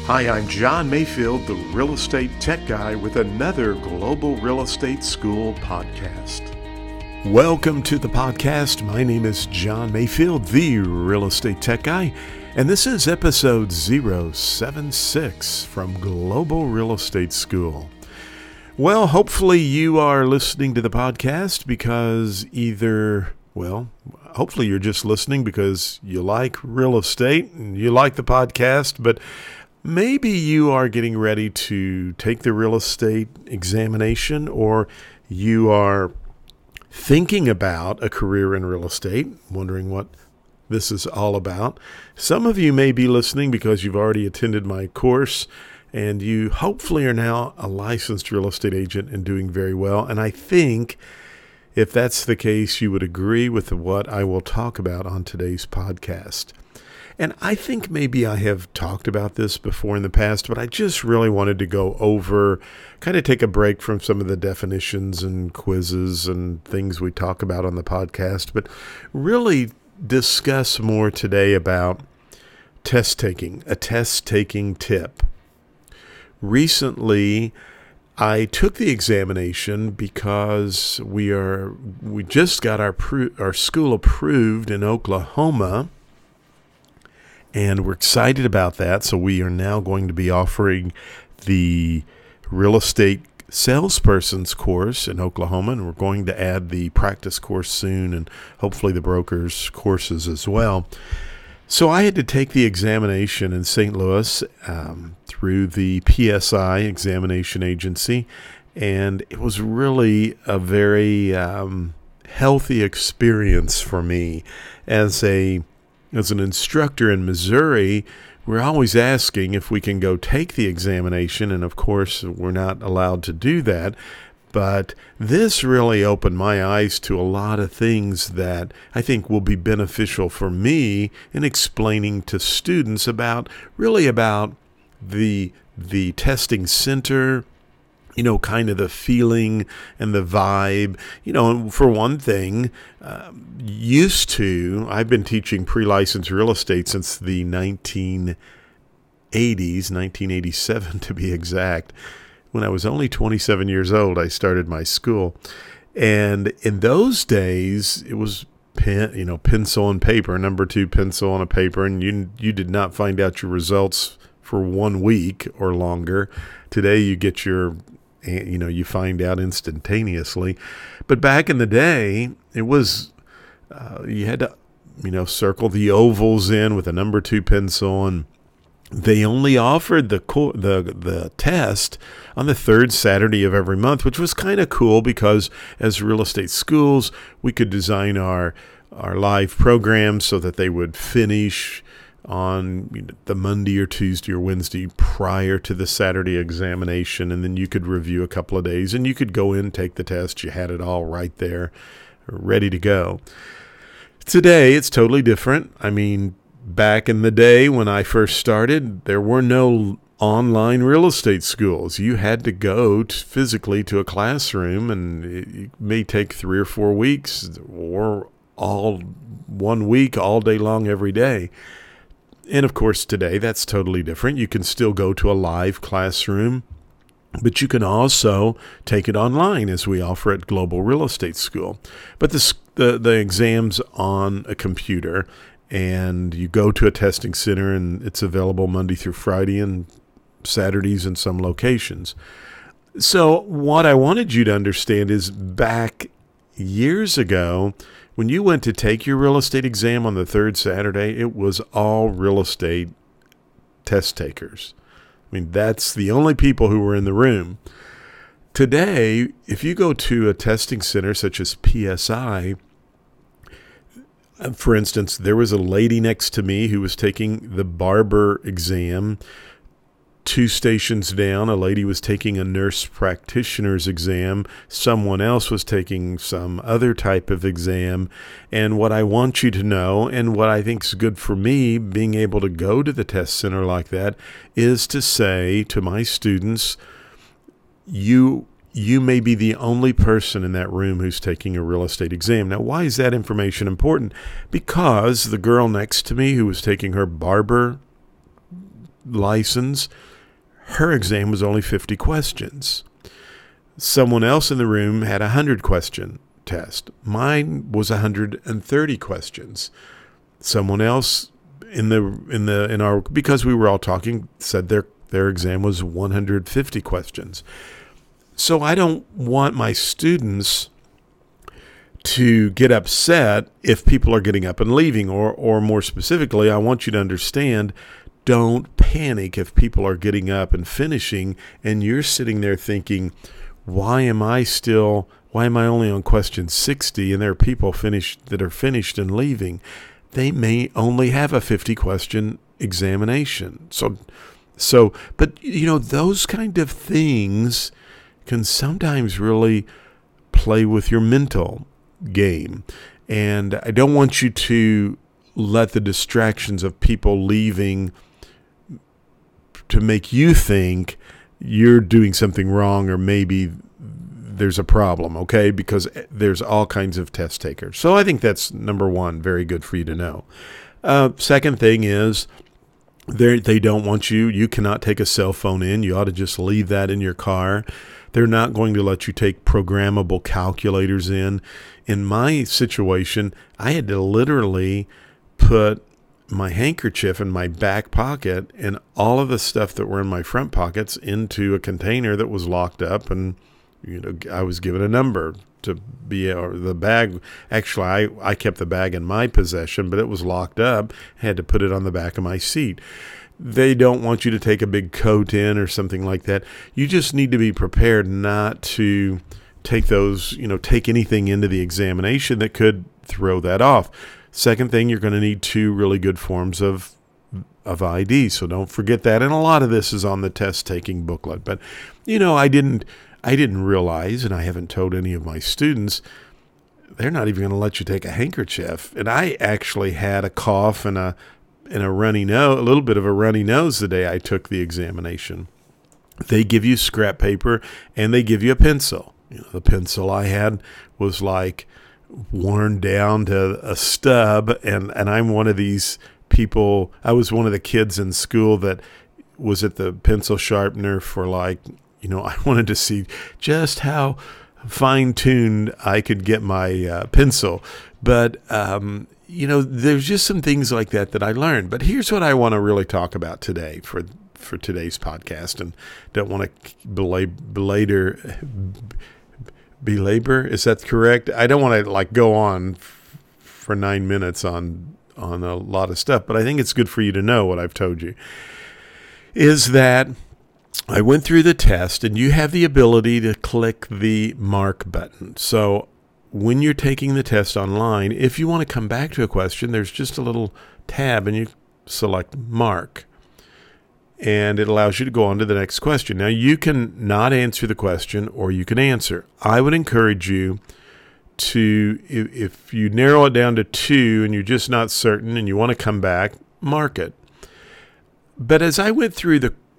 Hi, I'm John Mayfield, the Real Estate Tech Guy, with another Global Real Estate School podcast. Welcome to the podcast. My name is John Mayfield, the Real Estate Tech Guy, and this is episode 076 from Global Real Estate School. Well, hopefully you are listening to the podcast because hopefully you're just listening because you like real estate and you like the podcast, but maybe you are getting ready to take the real estate examination, or you are thinking about a career in real estate, wondering what this is all about. Some of you may be listening because you've already attended my course and you hopefully are now a licensed real estate agent and doing very well. And I think if that's the case, you would agree with what I will talk about on today's podcast. And I think maybe I have talked about this before in the past, but I just really wanted to go over, kind of take a break from some of the definitions and quizzes and things we talk about on the podcast, but really discuss more today about test taking, a test taking tip. Recently, I took the examination because we just got our school approved in Oklahoma. And we're excited about that. So we are now going to be offering the real estate salesperson's course in Oklahoma. And we're going to add the practice course soon and hopefully the broker's courses as well. So I had to take the examination in St. Louis through the PSI examination agency. And it was really a very healthy experience for me as an instructor in Missouri. We're always asking if we can go take the examination, and of course, we're not allowed to do that. But this really opened my eyes to a lot of things that I think will be beneficial for me in explaining to students about the testing center, kind of the feeling and the vibe. For one thing, I've been teaching pre-licensed real estate since the 1980s, 1987 to be exact. When I was only 27 years old, I started my school. And in those days, it was pencil and paper, number 2 pencil on a paper, and you did not find out your results for 1 week or longer. Today, you get you find out instantaneously. But back in the day, it was, you had to, circle the ovals in with a number 2 pencil, and they only offered the test on the third Saturday of every month, which was kind of cool because as real estate schools, we could design our live programs so that they would finish on the Monday or Tuesday or Wednesday prior to the Saturday examination, and then you could review a couple of days, and you could go in, take the test. You had it all right there, ready to go. Today, it's totally different. Back in the day when I first started, there were no online real estate schools. You had to go physically to a classroom, and it may take 3 or 4 weeks or all 1 week, all day long, every day. And of course, today, that's totally different. You can still go to a live classroom, but you can also take it online as we offer at Global Real Estate School. But the exam's on a computer, and you go to a testing center, and it's available Monday through Friday and Saturdays in some locations. So what I wanted you to understand is back years ago, when you went to take your real estate exam on the third Saturday, it was all real estate test takers. That's the only people who were in the room. Today, if you go to a testing center such as PSI, for instance, there was a lady next to me who was taking the barber exam. 2 stations down, a lady was taking a nurse practitioner's exam. Someone else was taking some other type of exam. And what I want you to know, and what I think is good for me, being able to go to the test center like that, is to say to my students, you may be the only person in that room who's taking a real estate exam. Now, why is that information important? Because the girl next to me who was taking her barber license, her exam was only 50 questions. Someone else in the room had a 100-question test. Mine was 130 questions. Someone else because we were all talking, said their exam was 150 questions. So I don't want my students to get upset if people are getting up and leaving, or more specifically, I want you to understand, don't panic if people are getting up and finishing and you're sitting there thinking, why am I only on question 60 and there are people that are finished and leaving? They may only have a 50-question examination. But those kind of things can sometimes really play with your mental game. And I don't want you to let the distractions of people leaving to make you think you're doing something wrong, or maybe there's a problem, okay? Because there's all kinds of test takers. So I think that's number one, very good for you to know. Second thing is they don't want you cannot take a cell phone in. You ought to just leave that in your car. They're not going to let you take programmable calculators in. In my situation, I had to literally put my handkerchief in my back pocket and all of the stuff that were in my front pockets into a container that was locked up, and I was given a number to be, or the bag. Actually, I kept the bag in my possession, but it was locked up. I had to put it on the back of my seat. They don't want you to take a big coat in or something like that. You just need to be prepared not to take take anything into the examination that could throw that off. Second thing, you're going to need 2 really good forms of ID. So don't forget that. And a lot of this is on the test taking booklet. But, I didn't realize, and I haven't told any of my students, they're not even going to let you take a handkerchief. And I actually had a cough and a runny nose, a little bit of a runny nose the day I took the examination. They give you scrap paper and they give you a pencil. The pencil I had was like worn down to a stub, and I'm one of these people. I was one of the kids in school that was at the pencil sharpener for I wanted to see just how fine-tuned I could get my pencil. But, there's just some things like that I learned. But here's what I want to really talk about today for today's podcast, and don't want to belabor, is that correct? I don't want to go on for 9 minutes on a lot of stuff, but I think it's good for you to know what I've told you, is that I went through the test, and you have the ability to click the mark button. So when you're taking the test online, if you want to come back to a question, there's just a little tab, and you select mark, and it allows you to go on to the next question. Now, you can not answer the question, or you can answer. I would encourage you to, if you narrow it down to 2 and you're just not certain and you want to come back, mark it. But as I went through,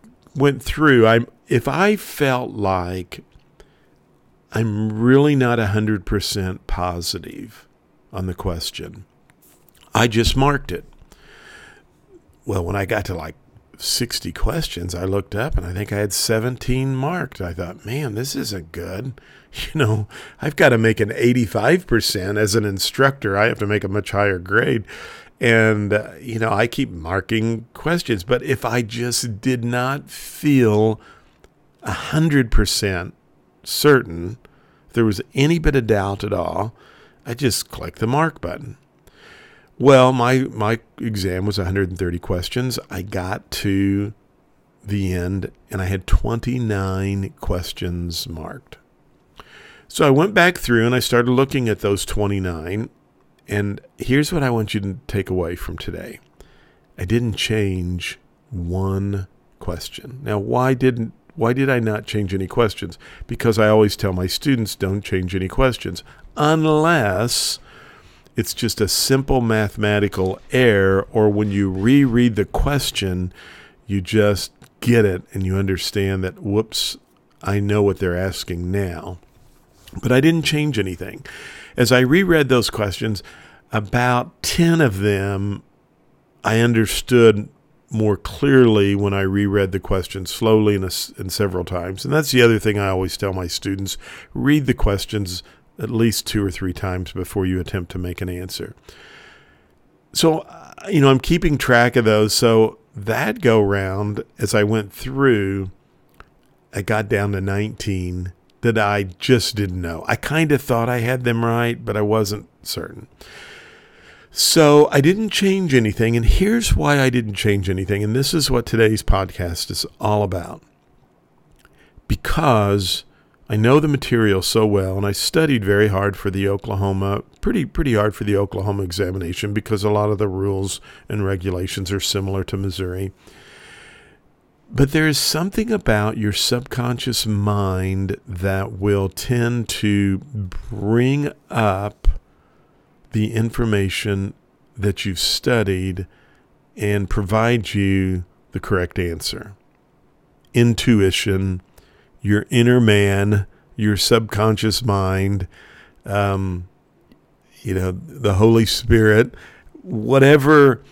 if I felt like I'm really not 100% positive on the question, I just marked it. Well, when I got to 60 questions, I looked up and I think I had 17 marked. I thought, man, this isn't good. I've got to make an 85% as an instructor. I have to make a much higher grade. And, I keep marking questions. But if I just did not feel 100% certain, if there was any bit of doubt at all, I just clicked the mark button. Well, my exam was 130 questions. I got to the end, and I had 29 questions marked. So I went back through, and I started looking at those 29, and here's what I want you to take away from today. I didn't change one question. Now, why did I not change any questions? Because I always tell my students, don't change any questions, unless it's just a simple mathematical error, or when you reread the question, you just get it and you understand that, whoops, I know what they're asking now. But I didn't change anything. As I reread those questions, about 10 of them I understood more clearly when I reread the question slowly and several times. And that's the other thing I always tell my students: read the questions at least 2 or 3 times before you attempt to make an answer. So, I'm keeping track of those. So that go round, as I went through, I got down to 19 that I just didn't know. I kind of thought I had them right, but I wasn't certain. So I didn't change anything, and here's why I didn't change anything, and this is what today's podcast is all about. Because I know the material so well, and I studied very hard for the Oklahoma, pretty hard for the Oklahoma examination, because a lot of the rules and regulations are similar to Missouri. But there is something about your subconscious mind that will tend to bring up the information that you've studied and provide you the correct answer. Intuition, your inner man, your subconscious mind, the Holy Spirit, however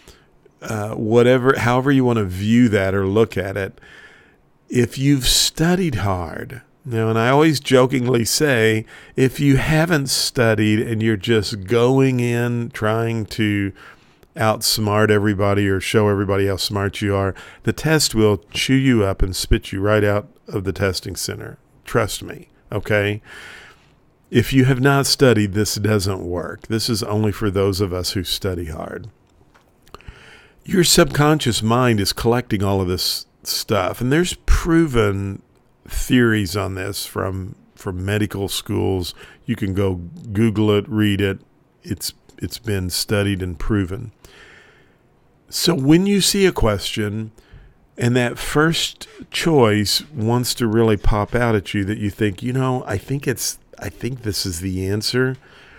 you want to view that or look at it. If you've studied hard, and I always jokingly say, if you haven't studied and you're just going in trying to outsmart everybody or show everybody how smart you are, the test will chew you up and spit you right out of the testing center. Trust me, okay? If you have not studied, this doesn't work. This is only for those of us who study hard. Your subconscious mind is collecting all of this stuff, and there's proven theories on this from medical schools. You can go Google it, read it. It's been studied and proven. So when you see a question and that first choice wants to really pop out at you, that you think, I think this is the answer,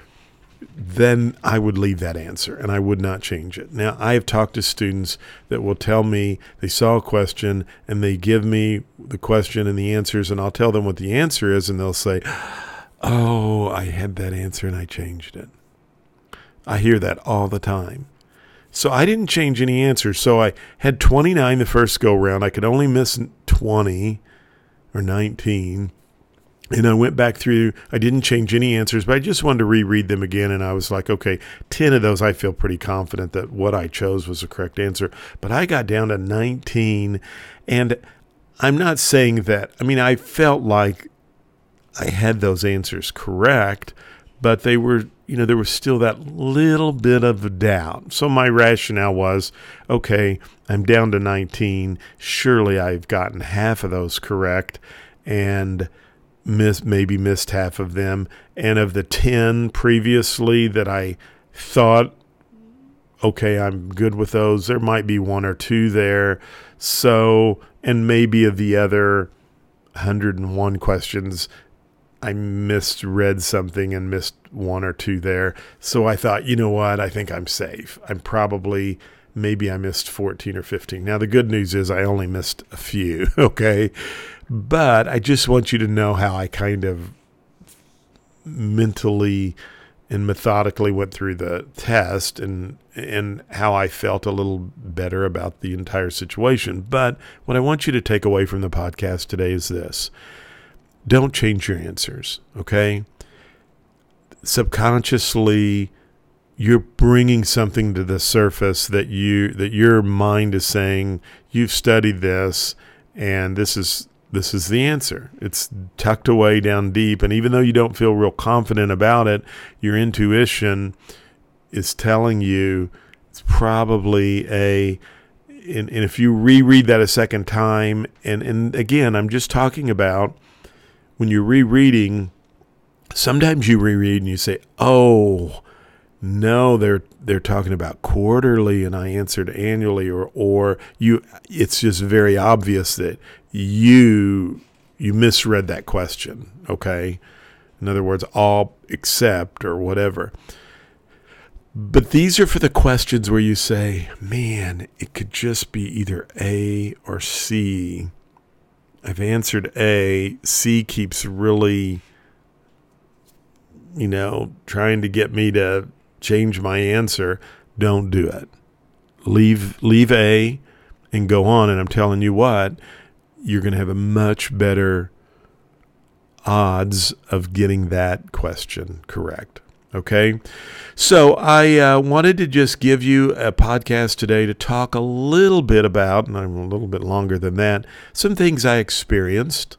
then I would leave that answer and I would not change it. Now, I have talked to students that will tell me they saw a question and they give me the question and the answers, and I'll tell them what the answer is, and they'll say, "Oh, I had that answer and I changed it." I hear that all the time. So I didn't change any answers. So I had 29 the first go round. I could only miss 20 or 19. And I went back through. I didn't change any answers, but I just wanted to reread them again. And I was like, okay, 10 of those I feel pretty confident that what I chose was the correct answer. But I got down to 19. And I'm not saying that. I felt like I had those answers correct, but they were, there was still that little bit of doubt. So my rationale was, okay, I'm down to 19. Surely I've gotten half of those correct and maybe missed half of them. And of the 10 previously that I thought, okay, I'm good with those, there might be 1 or 2 there. So, and maybe of the other 101 questions, I misread something and missed 1 or 2 there. So I thought, you know what? I think I'm safe. Maybe I missed 14 or 15. Now, the good news is I only missed a few, okay? But I just want you to know how I kind of mentally and methodically went through the test and how I felt a little better about the entire situation. But what I want you to take away from the podcast today is this. Don't change your answers, okay? Subconsciously, you're bringing something to the surface that your mind is saying, you've studied this, and this is the answer. It's tucked away down deep, and even though you don't feel real confident about it, your intuition is telling you it's probably and if you reread that a second time, and again, I'm just talking about when you're rereading, sometimes you reread and you say, oh, no, they're talking about quarterly and I answered annually, or it's just very obvious that you misread that question, okay? In other words, all except or whatever. But these are for the questions where you say, man, it could just be either A or C. I've answered A. C keeps really, trying to get me to change my answer. Don't do it. Leave A and go on. And I'm telling you what, you're going to have a much better odds of getting that question correct. Okay, so I wanted to just give you a podcast today to talk a little bit about, and I'm a little bit longer than that, some things I experienced.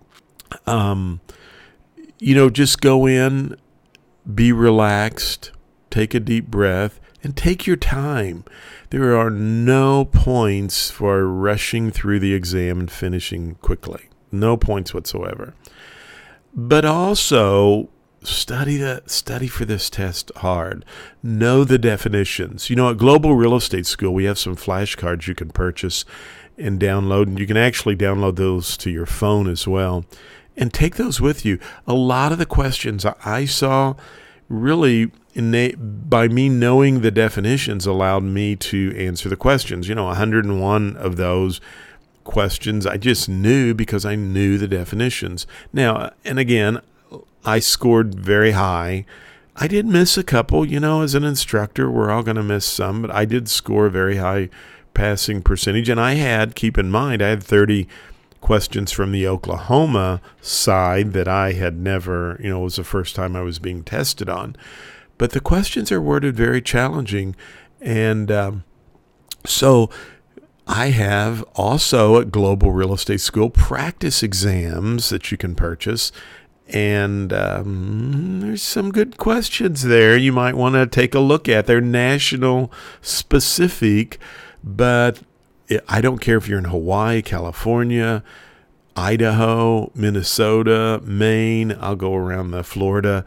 Just go in, be relaxed, take a deep breath, and take your time. There are no points for rushing through the exam and finishing quickly. No points whatsoever. But also, study for this test hard. Know the definitions. At Global Real Estate School, we have some flashcards you can purchase and download, and you can actually download those to your phone as well. And take those with you. A lot of the questions I saw really, by me knowing the definitions, allowed me to answer the questions. 101 of those questions I just knew because I knew the definitions. Now, and again, I scored very high. I did miss a couple. As an instructor, we're all going to miss some, but I did score a very high passing percentage. And keep in mind, I had 30 questions from the Oklahoma side that I had never, it was the first time I was being tested on. But the questions are worded very challenging. And so I have also at Global Real Estate School practice exams that you can purchase. And there's some good questions there you might want to take a look at. They're national specific, but I don't care if you're in Hawaii, California, Idaho, Minnesota, Maine. I'll go around the Florida.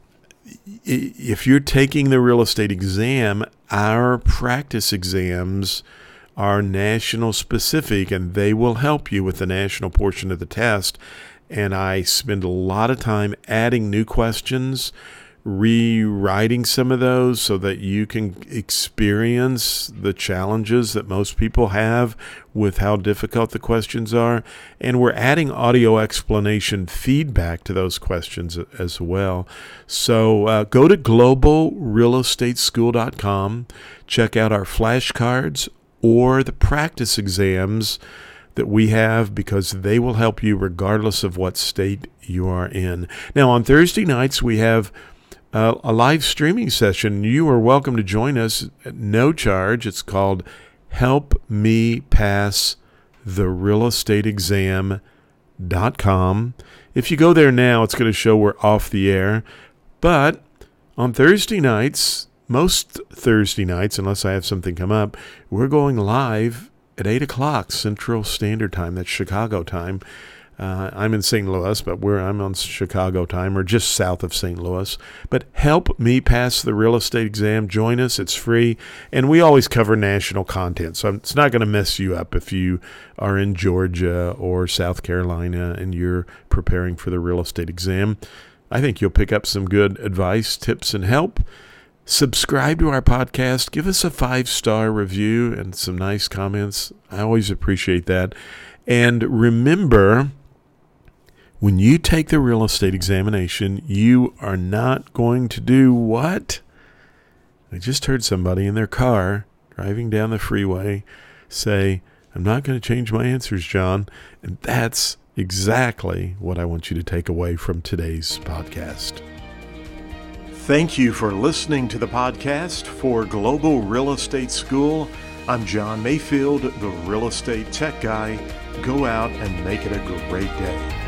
If you're taking the real estate exam, our practice exams are national specific, and they will help you with the national portion of the test. And I spend a lot of time adding new questions, rewriting some of those so that you can experience the challenges that most people have with how difficult the questions are. And we're adding audio explanation feedback to those questions as well. So go to globalrealestateschool.com, check out our flashcards or the practice exams that we have, because they will help you regardless of what state you are in. Now, on Thursday nights, we have a live streaming session. You are welcome to join us at no charge. It's called Help Me Pass the Real Estate Exam.com. If you go there now, it's going to show we're off the air. But on Thursday nights, most Thursday nights, unless I have something come up, we're going live at 8 o'clock Central Standard Time. That's Chicago time. I'm in St. Louis, but I'm on Chicago time, or just south of St. Louis. But help me pass the real estate exam. Join us. It's free. And we always cover national content, so it's not going to mess you up if you are in Georgia or South Carolina and you're preparing for the real estate exam. I think you'll pick up some good advice, tips, and help. Subscribe to our podcast. Give us a 5-star review and some nice comments. I always appreciate that. And remember, when you take the real estate examination, you are not going to do what? I just heard somebody in their car driving down the freeway say, "I'm not going to change my answers, John." And that's exactly what I want you to take away from today's podcast. Thank you for listening to the podcast for Global Real Estate School. I'm John Mayfield, the Real Estate Tech Guy. Go out and make it a great day.